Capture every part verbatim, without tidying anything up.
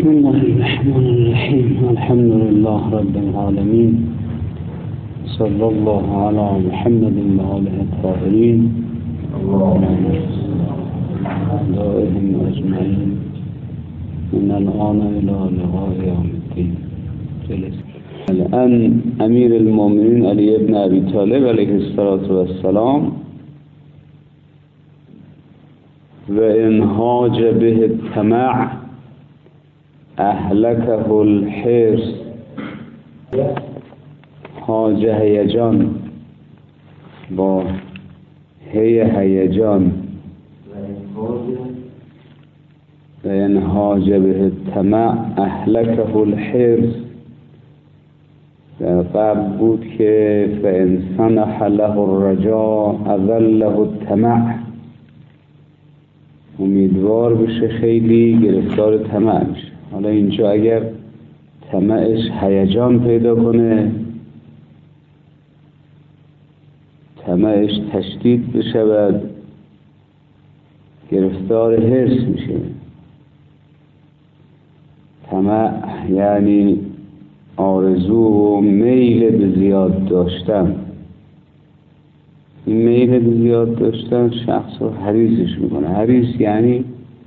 بسم الله الرحمن الرحیم. الحمد لله رب العالمین، صلی الله علی محمد و آله الطاهرین دائهم اجمعین من الآن الى لقاء یوم الدین. الان امیر المؤمنین علی ابن ابی طالب علیه السلام و انهاج به الطمع اهلکه الحرص. هاج هیجان با هی هیجان و انهاج به الطمع اهلکه الحرص. در قبل بود که فانسان له الرجاء اذله الطمع، امیدوار بشه خیلی گرفتار طمع میشه. حالا اینجا اگر طمعش هیجان پیدا کنه، طمعش تشدید بشود، گرفتار حرص میشه. طمع یعنی آرزو و میل به زیاد داشتن. این میل به زیاد داشتن شخص رو حریصش میکنه. حریص یعنی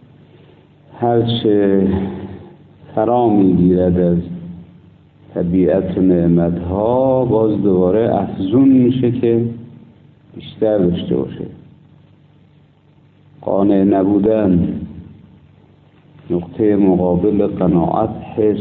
هرچه فرا میگیرد از طبیعت و نعمتها باز دوباره افزون میشه که بیشتر داشته باشه. قانع نبودن، نقطه مقابل قناعت حرص.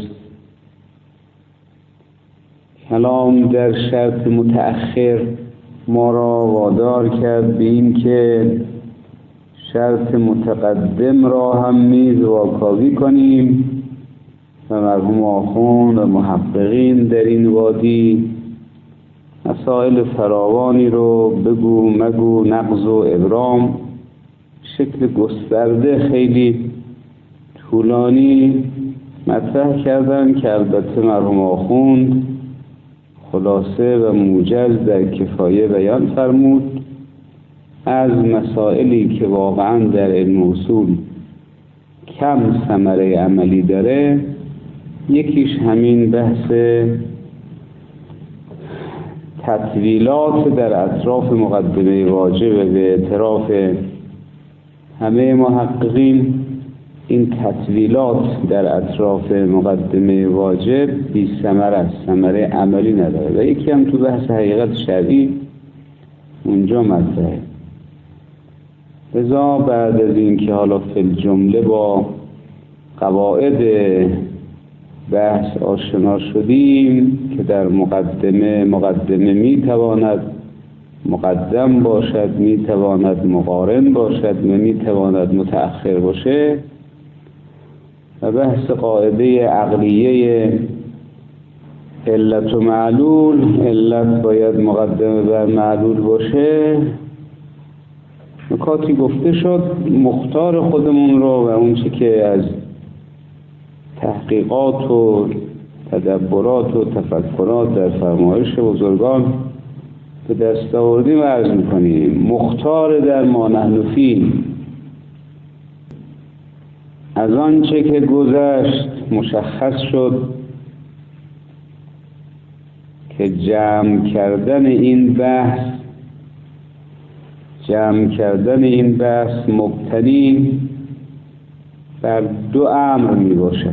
کلام در شرط متأخر ما را وادار کرد به این که شرط متقدم را هم میز واکاوی کنیم و مرحوم آخوند و محققین در این وادی مسائل فراوانی رو بگو مگو نقض و ابرام شکل گسترده خیلی طولانی مطرح کردن که البته مرحوم آخوند خلاصه و موجز در کفایه بیان فرمود. از مسائلی که واقعا در علم اصول کم ثمره عملی داره، یکیش همین بحث تطویلات در اطراف مقدمه واجب. به اعتراف همه محققین این تطویلات در اطراف مقدمه واجب بی ثمر است، ثمره عملی نداره. و یکی هم تو بحث حقیقت شرعی اونجا مطرحه. لذا بعد از این که حالا فی الجمله با قواعد بحث آشنا شدیم که در مقدمه مقدمه میتواند مقدم باشد، میتواند مقارن باشد و میتواند متأخر باشه، و بحث قاعده عقلیه علت و معلول، علت باید مقدمه بر معلول باشه، نکاتی گفته شد. مختار خودمون رو و اون چی که از تحقیقات و تدبرات و تفکرات در فرمایش بزرگان به دست آوردیم عرض میکنیم. مختار در ما نحن فیه، از آنچه که گذشت مشخص شد که جمع کردن این بحث جمع کردن این بحث مبتنی بر دو امر می باشد.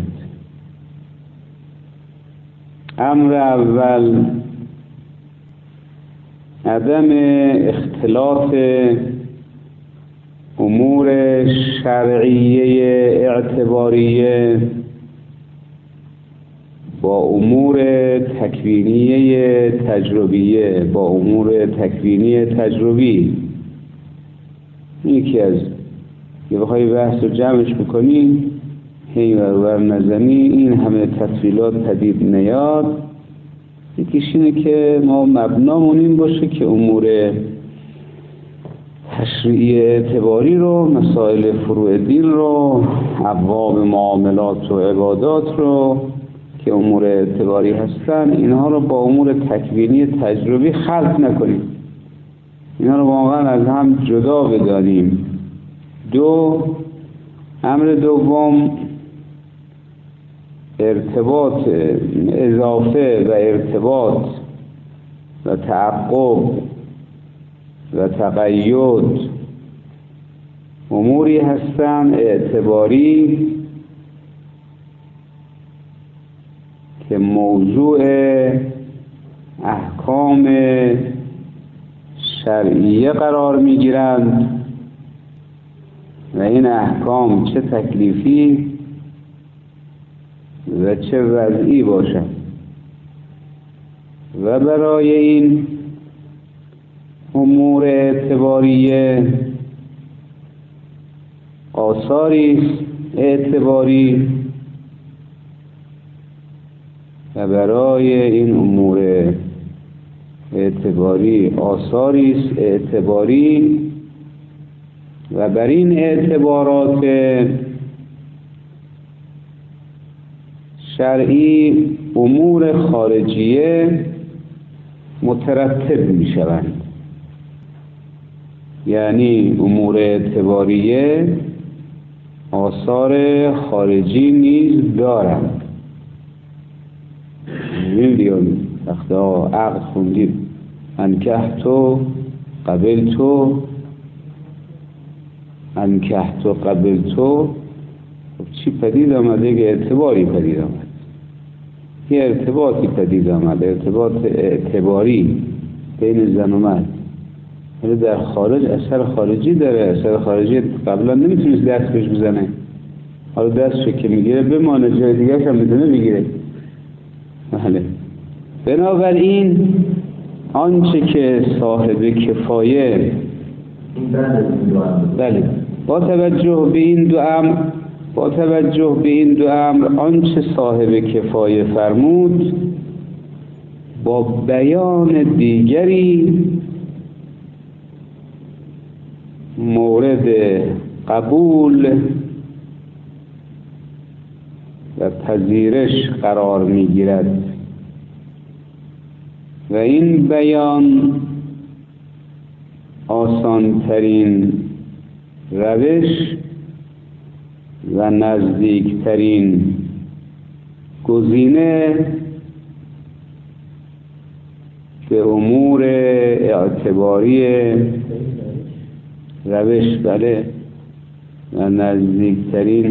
امر اول عدم اختلاط امور شرعیه اعتباریه با امور تکوینیه تجربیه با امور تکوینی تجربی. یکی از یه بخوای بحث رو جمعش بکنی هی ور نزنی این همه تفصیلات پدید نیاد. یکیش اینه که ما مبنامون این باشه که امور تشریعی اعتباری رو، مسائل فروع دین رو، ابواب معاملات و عبادات رو که امور اعتباری هستن، اینها رو با امور تکوینی تجربی خلط نکنیم، اینها رو واقعا از هم جدا بدانیم. دو، امر دوم ارتباط اضافه و ارتباط و تعقب و تقید اموری هستند اعتباری که موضوع احکام شرعیه قرار میگیرند و این احکام چه تکلیفی و چه وضعی باشد و برای این امور اعتباریه آثاری اعتباری و برای این امور اعتباری آثاری اعتباری و بر این اعتبارات شرعی امور خارجیه مترتب می شوند. یعنی امور اعتباریه آثار خارجی نیز دارند. میلیون وقتا عقد خوندیم انکه تو قبل تو انکه تو قبل تو، خب چی پدید آمده؟ که اعتباری پدید آمد، یه ارتباطی پدید آمد، ارتباط اعتباری بین زن و مرد. ولی در خارج اثر خارجی داره، اثر خارجی قبلا نمیتونست دست بهش بزنه، حالا دستشو که میگیره بمانه، جای دیگه هم میتونه بگیره. بله. بنابراین آنچه که صاحب کفایه بله با توجه به این دو امر با توجه به این دو امر آنچه صاحب کفایه فرمود با بیان دیگری مورد قبول و پذیرش قرار میگیرد و این بیان آسانترین روش و نزدیکترین گزینه به امور اعتباری روش بله و نزدیکترین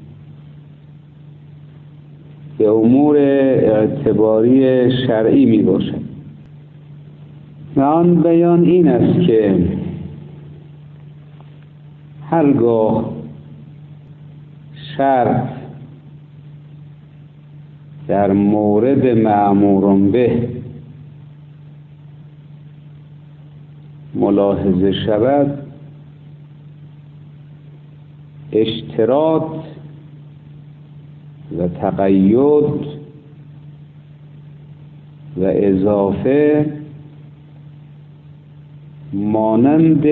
به امور اعتباری شرعی می باشد. و آن بیان این است که هرگاه شرط در مورد مأمور به ملاحظه شود، اشتراط و تقید و اضافه مانند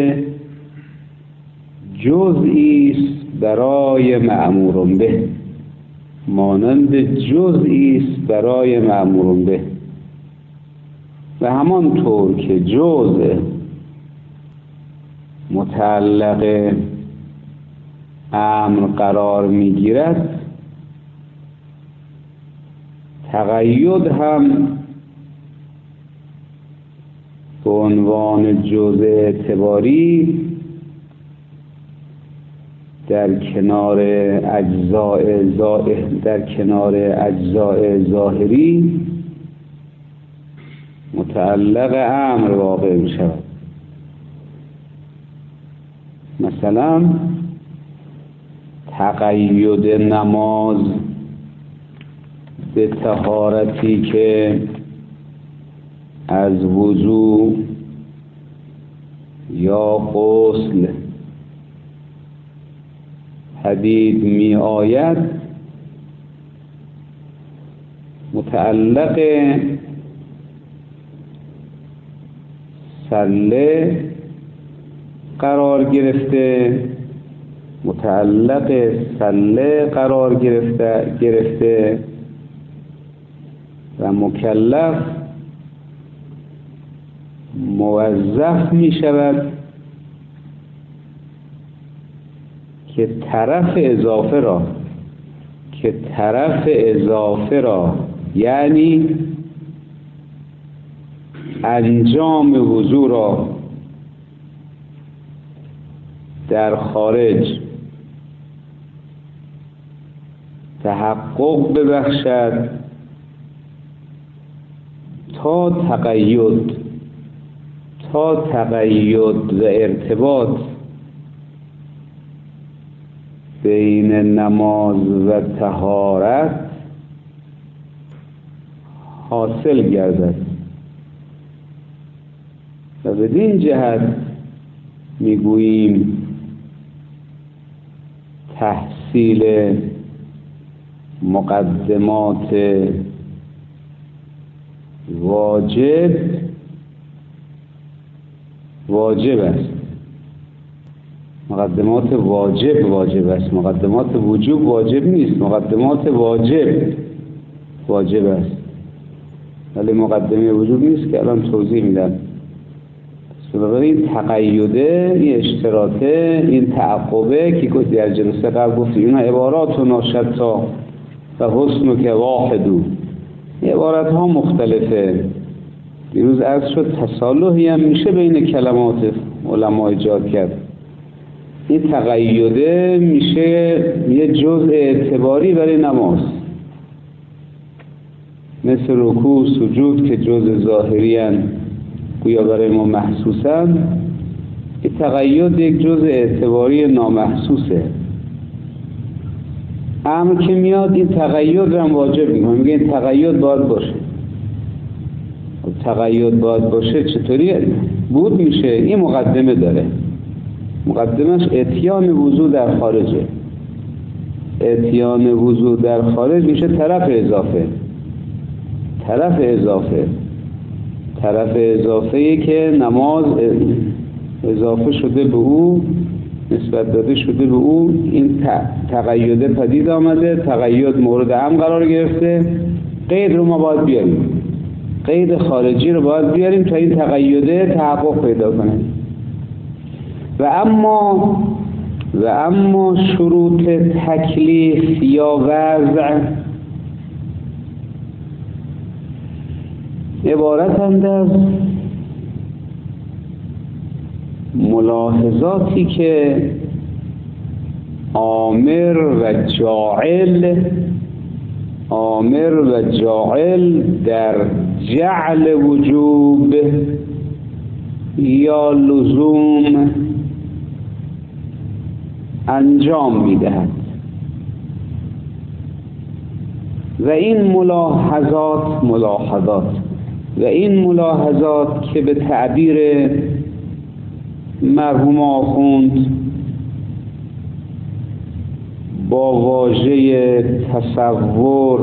جزئی است برای مأمور به مانند جزئی است برای مأمور به و همانطور که جزء متعلق امر قرار میگیرد، تقید هم به عنوان جزء اعتباری در کنار اجزاء ظاهر در کنار اجزاء ظاهری متعلق امر واقع می شود. مثلا تقید نماز به طهارتی که از وضو یا غسل پدید می آید، متعلق صله قرار گرفته متعلق صله قرار گرفته گرفته و مکلف موظف می شود که طرف اضافه را که طرف اضافه را، یعنی انجام وضو را در خارج تحقق ببخشد تا تقید تا تقید و ارتباط بین نماز و طهارت حاصل گردد و بدین جهت میگوییم تحصیل مقدمات واجب واجب است. مقدمات واجب واجب است. مقدمات وجوب واجب نیست. مقدمات واجب واجب است، ولی مقدمه وجوب نیست که الان توضیح میدم. بنابراین تقیده، این اشتراطه، این تعقبه که در جلسه قبل گفتیم اینا عبارات و ناشتا و حسن که واحدو، عبارت ها مختلفه. دیروز عرض شد تصالحی هم میشه بین کلمات علما ایجاد کرد. این تقیده میشه یه جزء اعتباری برای نماز، مثل رکوع سجود که جزء ظاهری هن، گویا برای ما محسوسن. این تقید یک جزء اعتباری نامحسوسه. امر که میاد این تقید رو هم واجب میکنه، میگه این تقید باید باشه. تقید باید باشه چطوری بود میشه؟ این مقدمه داره. مقدمش اتیان وضو در خارجه. اتیان وضو در خارج میشه طرف اضافه. طرف اضافه طرف اضافه‌ای که نماز اضافه شده به او، نسبت داده شده به او. این تقیده پدید آمده، تقید مورد هم قرار گرفته. قید رو ما باید بیاریم، قید خارجی رو باید بیاریم تا این تقیده تحقق پیدا کنه. و اما و اما شروط تکلیف یا وضع عبارتند از ملاحظاتی که آمر و جاعل آمر و جاعل در جعل وجوب یا لزوم انجام میدهد. و این ملاحظات ملاحظات و این ملاحظات که به تعبیر مرحوم آخوند با واژه تصور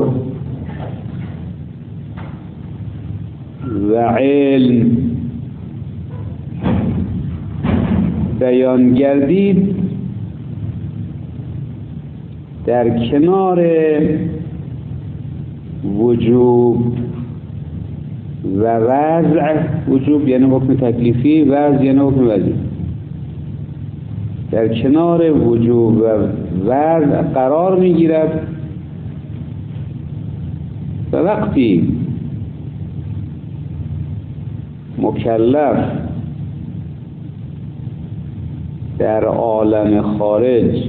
و علم بیان گردید، در کنار وجوب و وضع، وجوب یعنی حکم تکلیفی، وضع یعنی حکم وضعی، در کنار وجوب و وضع قرار میگیرد. و وقتی مکلف در عالم خارج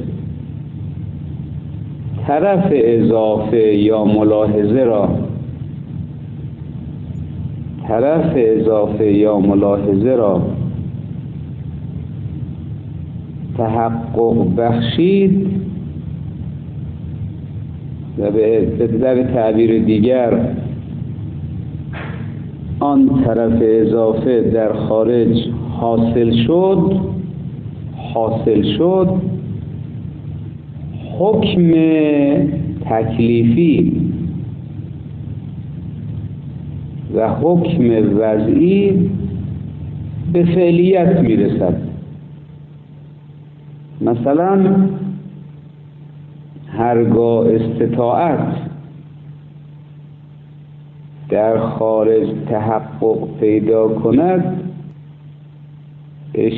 طرف اضافه یا ملاحظه را طرف اضافه یا ملاحظه را تحقق بخشید و به تعبیر دیگر آن طرف اضافه در خارج حاصل شد حاصل شد حکم تکلیفی و حکم وضعی به فعلیت میرسد. مثلا هرگاه استطاعت در خارج تحقق پیدا کند،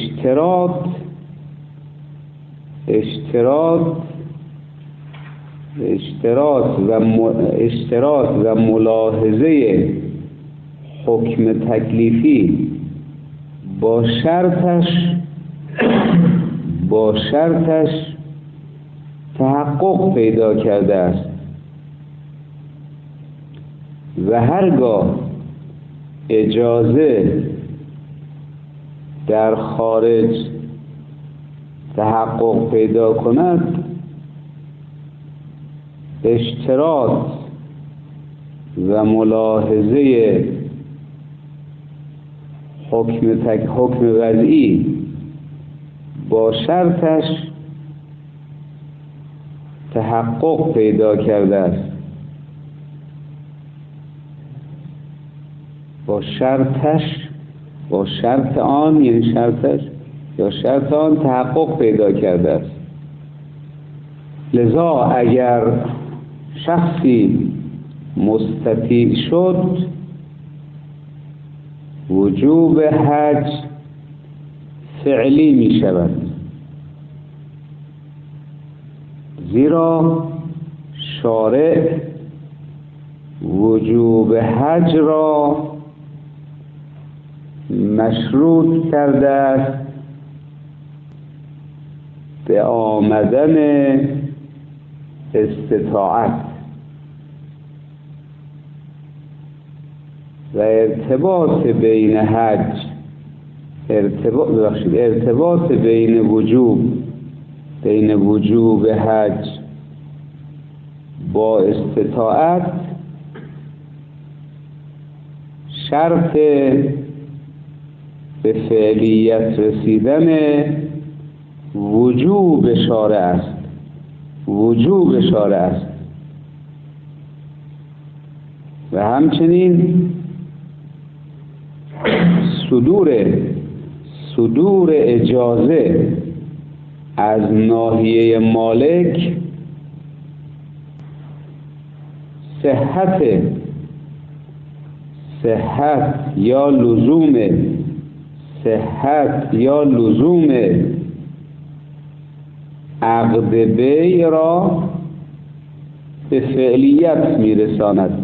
اشتراط اشتراط اشتراط و اشتراط و ملاحظه حکم تکلیفی با شرطش با شرطش تحقق پیدا کرده است و هرگاه اجازه در خارج تحقق پیدا کند، اشتراط و ملاحظه حکم تک حکم وضعی با شرطش تحقق پیدا کرده است. با شرطش با شرط آن، یعنی شرطش یا شرط آن تحقق پیدا کرده است. لذا اگر شخصی مستطیع شد، وجوب حج فعلی می شود، زیرا شارع وجوب حج را مشروط کرده است به آمدن استطاعت و ارتباط بین حج ارتباط ببخشید ارتباط بین وجوب بین وجوب حج با استطاعت شرط به فعلیت رسیدن وجوب شارع است وجوب شارع است و همچنین صدور صدور اجازه از ناحیه مالک صحت صحت یا لزوم صحت یا لزوم عقد بیع را به فعلیت میرساند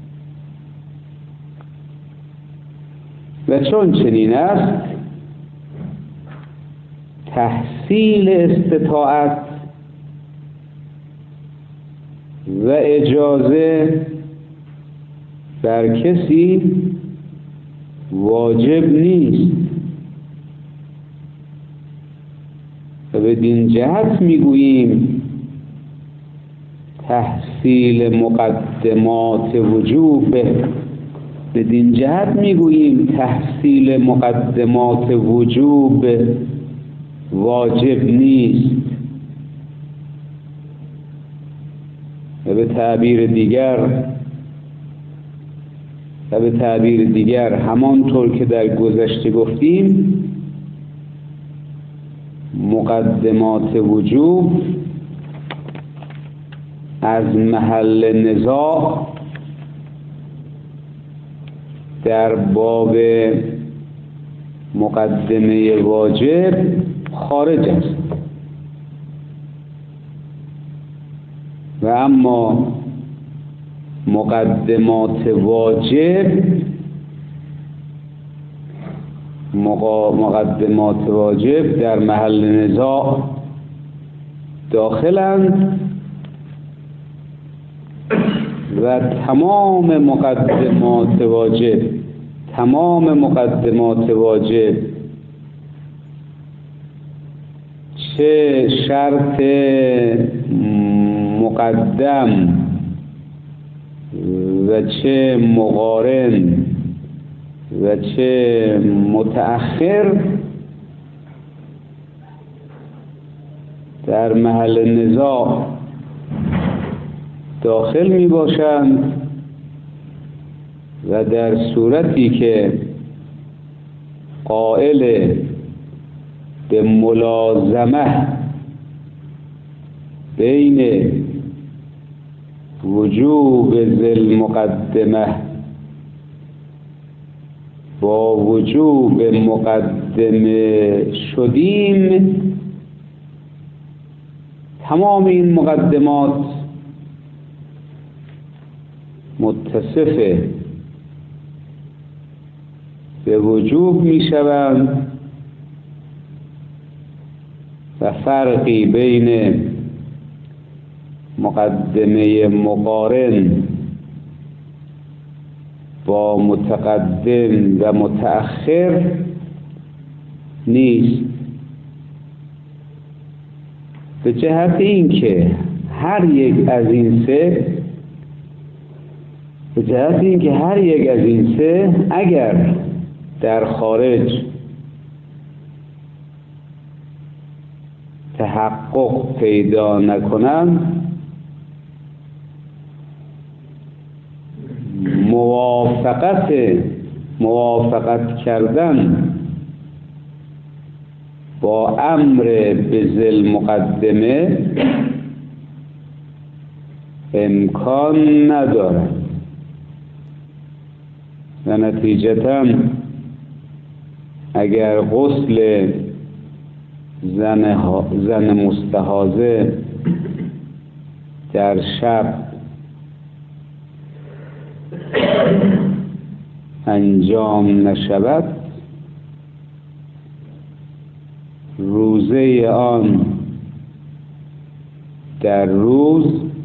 و چون چنین است، تحصیل استطاعت و اجازه بر کسی واجب نیست و بدین جهت میگوییم تحصیل مقدمات وجوب بدین جهت میگوییم تحصیل مقدمات وجوب واجب نیست و به تعبیر دیگر و به تعبیر دیگر همانطور که در گذشته گفتیم، مقدمات وجوب از محل نزاع در باب مقدمه واجب خارج است و اما مقدمات واجب مقدمات واجب در محل نزاع داخلند و تمام مقدمات واجب تمام مقدمات واجب چه شرط مقدم و چه مقارن و چه متأخر در محل نزاع داخل می باشند و در صورتی که قائل به ملازمه بین وجوب ذل مقدمه با وجوب مقدمه شدیم، تمام این مقدمات متصف به وجوب می شوند و فرقی بین مقدمه مقارن با متقدم و متأخر نیست، به جهت اینکه هر یک از این سه به جهت اینکه هر یک از این سه اگر در خارج تحقق پیدا نکنند، موافقت موافقت کردن با امر بذل مقدمه امکان ندارد و نتیجتاً اگر غسل زن, زن مستحاضه در شب انجام نشود، روزه آن در روز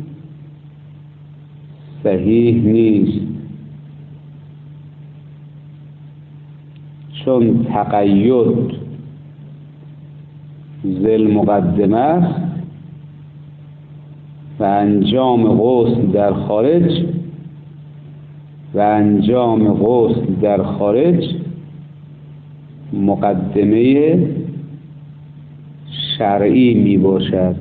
صحیح نیست، چون تقید ذل مقدمه است و انجام غسل در خارج و انجام غسل در خارج مقدمه شرعی می باشد.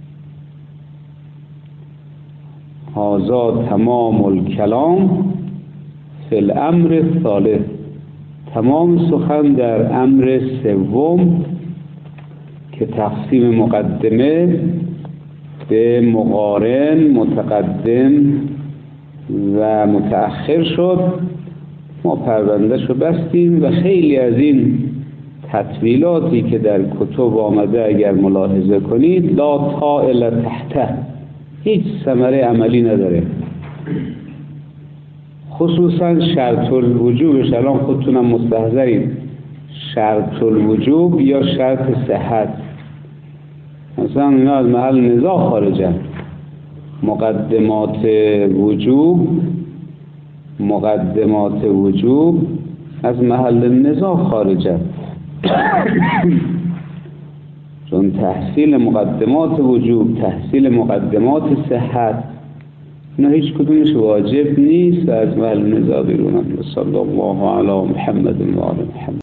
هذا تمام الکلام فی الامر الثالث، تمام سخن در امر سوم که تقسیم مقدمه به مقارن، متقدم و متأخر شد. ما پروندهشو بستیم و خیلی از این تطویلاتی که در کتب آمده اگر ملاحظه کنید لا طائل تحته، هیچ ثمره عملی نداره، خصوصا شرط الوجوبش. الان خودتونم مستحضرین شرط الوجوب یا شرط صحت، مثلا اینا از محل نزاع خارجن. مقدمات وجوب مقدمات وجوب از محل نزاع خارجن چون تحصیل مقدمات وجوب، تحصیل مقدمات صحت، اینا هیچ کدومش واجب نیست و از محل نزاع بیرونن. صلی الله علی محمد و آل محمد.